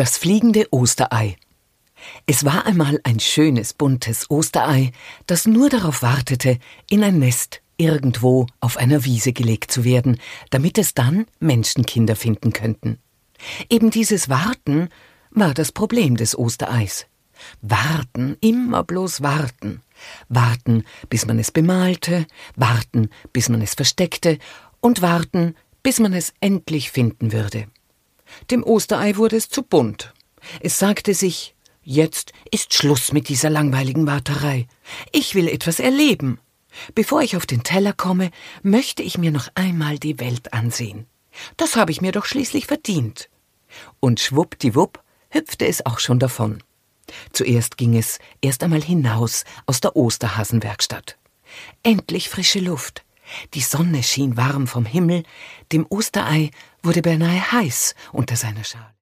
Das fliegende Osterei. Es war einmal ein schönes, buntes Osterei, das nur darauf wartete, in ein Nest irgendwo auf einer Wiese gelegt zu werden, damit es dann Menschenkinder finden könnten. Eben dieses Warten war das Problem des Ostereis. Warten, immer bloß warten. Warten, bis man es bemalte, warten, bis man es versteckte und warten, bis man es endlich finden würde. Dem Osterei wurde es zu bunt. Es sagte sich: Jetzt ist Schluss mit dieser langweiligen Warterei. Ich will etwas erleben. Bevor ich auf den Teller komme, möchte ich mir noch einmal die Welt ansehen. Das habe ich mir doch schließlich verdient. Und schwuppdiwupp hüpfte es auch schon davon. Zuerst ging es erst einmal hinaus aus der Osterhasenwerkstatt. Endlich frische Luft. Die Sonne schien warm vom Himmel. Dem Osterei wurde beinahe heiß unter seiner Schale.